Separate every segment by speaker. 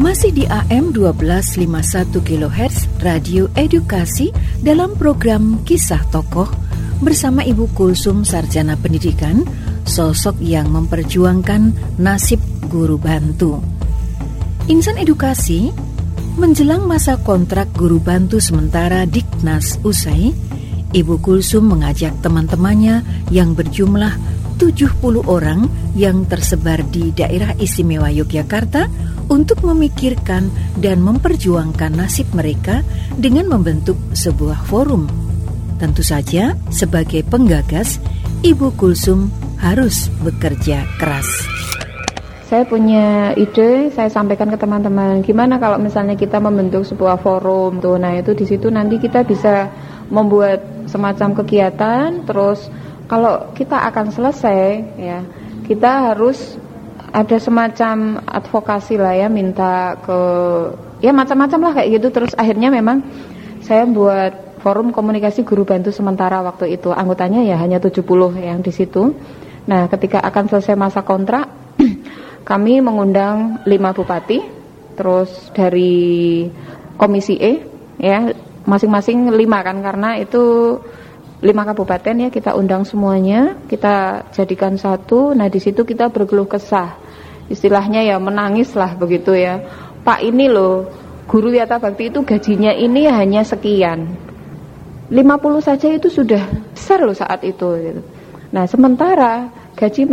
Speaker 1: Masih di AM 1251 kHz Radio Edukasi dalam program Kisah Tokoh bersama Ibu Kulsum Sarjana Pendidikan, sosok yang memperjuangkan nasib guru bantu. Insan Edukasi, menjelang masa kontrak guru bantu sementara Diknas usai, Ibu Kulsum mengajak teman-temannya yang berjumlah 70 orang yang tersebar di daerah istimewa Yogyakarta untuk memikirkan dan memperjuangkan nasib mereka dengan membentuk sebuah forum. Tentu saja, sebagai penggagas, Ibu Kulsum harus bekerja keras.
Speaker 2: Saya punya ide, saya sampaikan ke teman-teman, gimana kalau misalnya kita membentuk sebuah forum tuh. Nah, itu di situ nanti kita bisa membuat semacam kegiatan, terus kalau kita akan selesai ya, kita harus ada semacam advokasi lah ya, minta ke ya macam-macam lah kayak gitu. Terus akhirnya memang saya buat forum komunikasi guru bantu sementara waktu itu. Anggotanya ya hanya 70 yang di situ. Nah, ketika akan selesai masa kontrak, kami mengundang 5 bupati, terus dari komisi E ya, masing-masing 5 kan, karena itu 5 kabupaten ya, kita undang semuanya, kita jadikan satu. Nah, di situ kita berkeluh kesah, istilahnya ya menangis lah begitu ya. Pak, ini loh guru Wiyata Bakti itu gajinya ini hanya sekian, 50 saja itu sudah besar loh saat itu gitu. Nah, sementara gaji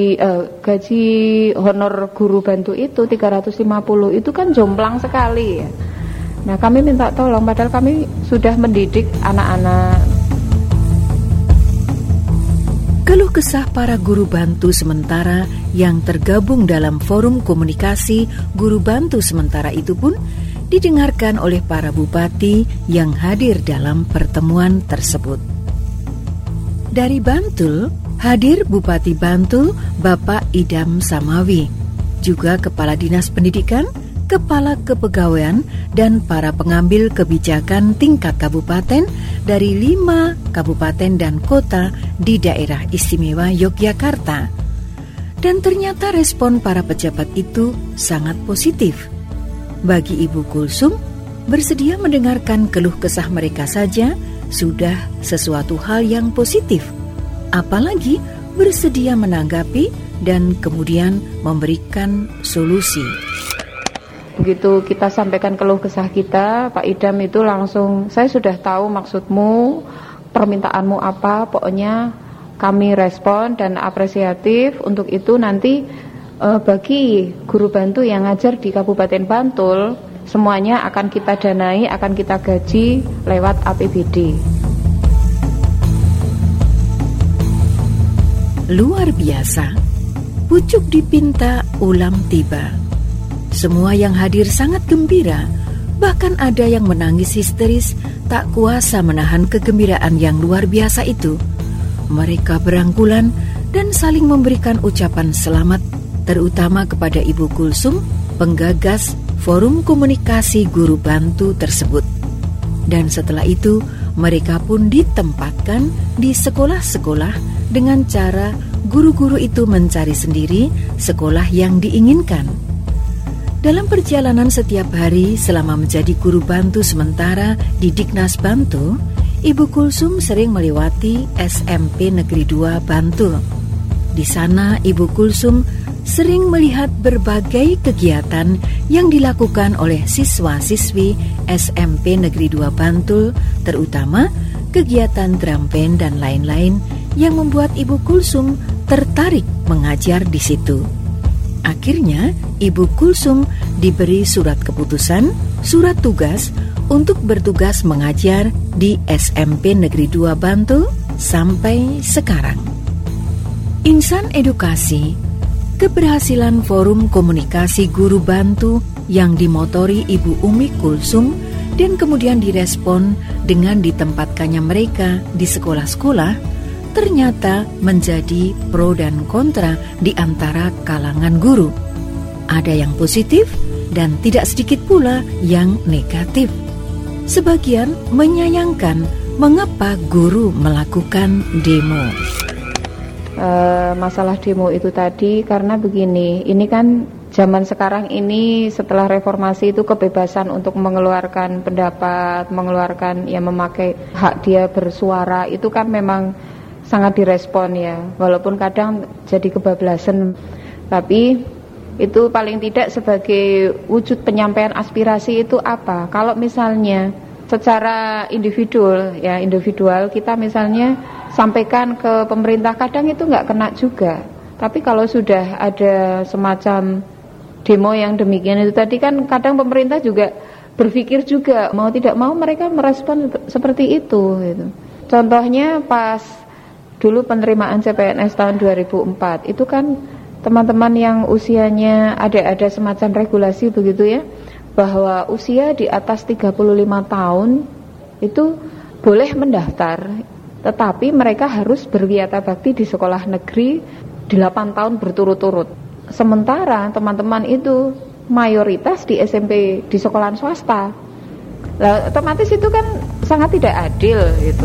Speaker 2: honor guru bantu itu 350 itu kan jomplang sekali ya. Nah, kami minta tolong, padahal kami sudah mendidik anak-anak.
Speaker 1: Keluh kesah para guru bantu sementara yang tergabung dalam forum komunikasi guru bantu sementara itu pun didengarkan oleh para bupati yang hadir dalam pertemuan tersebut. Dari Bantul, hadir Bupati Bantul Bapak Idam Samawi, juga Kepala Dinas Pendidikan, Kepala Kepegawaian, dan para pengambil kebijakan tingkat kabupaten dari 5 kabupaten dan kota di daerah istimewa Yogyakarta. Dan ternyata respon para pejabat itu sangat positif. Bagi Ibu Kulsum, bersedia mendengarkan keluh kesah mereka saja sudah sesuatu hal yang positif. Apalagi bersedia menanggapi dan kemudian memberikan solusi.
Speaker 2: Begitu kita sampaikan keluh kesah kita, Pak Idam itu langsung, saya sudah tahu maksudmu, permintaanmu apa, pokoknya kami respon dan apresiatif. Untuk itu nanti bagi guru bantu yang ngajar di Kabupaten Bantul, semuanya akan kita danai, akan kita gaji lewat APBD.
Speaker 1: Luar biasa, pucuk dipinta ulam tiba. Semua yang hadir sangat gembira, bahkan ada yang menangis histeris, tak kuasa menahan kegembiraan yang luar biasa itu. Mereka berangkulan dan saling memberikan ucapan selamat, terutama kepada Ibu Kulsum, penggagas forum komunikasi guru bantu tersebut. Dan setelah itu, mereka pun ditempatkan di sekolah-sekolah dengan cara guru-guru itu mencari sendiri sekolah yang diinginkan. Dalam perjalanan setiap hari selama menjadi guru bantu sementara di Diknas Bantul, Ibu Kulsum sering melewati SMP Negeri 2 Bantul. Di sana Ibu Kulsum sering melihat berbagai kegiatan yang dilakukan oleh siswa-siswi SMP Negeri 2 Bantul, terutama kegiatan drum band dan lain-lain yang membuat Ibu Kulsum tertarik mengajar di situ. Akhirnya, Ibu Kulsum diberi surat keputusan, surat tugas untuk bertugas mengajar di SMP Negeri 2 Bantul sampai sekarang. Insan Edukasi, keberhasilan forum komunikasi guru bantu yang dimotori Ibu Umi Kulsum dan kemudian direspon dengan ditempatkannya mereka di sekolah-sekolah ternyata menjadi pro dan kontra di antara kalangan guru. Ada yang positif dan tidak sedikit pula yang negatif. Sebagian menyayangkan mengapa guru melakukan demo.
Speaker 2: masalah demo itu tadi, karena begini, ini kan zaman sekarang ini setelah reformasi itu kebebasan untuk mengeluarkan pendapat, mengeluarkan memakai hak dia bersuara itu kan memang sangat direspon ya, walaupun kadang jadi kebablasan, tapi itu paling tidak sebagai wujud penyampaian aspirasi itu apa? Kalau misalnya secara individual kita misalnya sampaikan ke pemerintah, kadang itu nggak kena juga. Tapi kalau sudah ada semacam demo yang demikian itu tadi kan kadang pemerintah juga berpikir juga, mau tidak mau mereka merespon seperti itu gitu. Contohnya pas dulu penerimaan CPNS tahun 2004 itu kan teman-teman yang usianya ada semacam regulasi begitu ya, bahwa usia di atas 35 tahun itu boleh mendaftar, tetapi mereka harus berwiyata bakti di sekolah negeri 8 tahun berturut-turut. Sementara teman-teman itu mayoritas di SMP di sekolahan swasta. Lah otomatis itu kan sangat tidak adil gitu.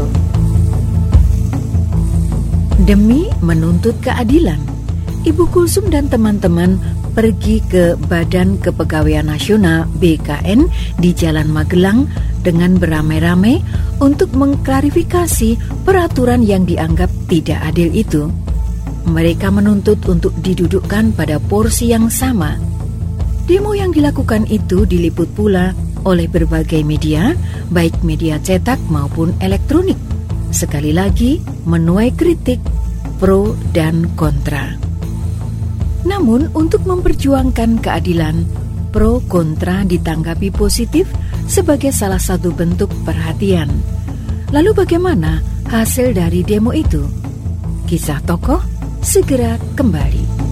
Speaker 1: Demi menuntut keadilan, Ibu Kulsum dan teman-teman pergi ke Badan Kepegawaian Nasional BKN di Jalan Magelang dengan beramai-ramai untuk mengklarifikasi peraturan yang dianggap tidak adil itu. Mereka menuntut untuk didudukkan pada porsi yang sama. Demo yang dilakukan itu diliput pula oleh berbagai media, baik media cetak maupun elektronik. Sekali lagi menuai kritik pro dan kontra. Namun untuk memperjuangkan keadilan, pro kontra ditanggapi positif sebagai salah satu bentuk perhatian. Lalu bagaimana hasil dari demo itu? Kisah tokoh segera kembali.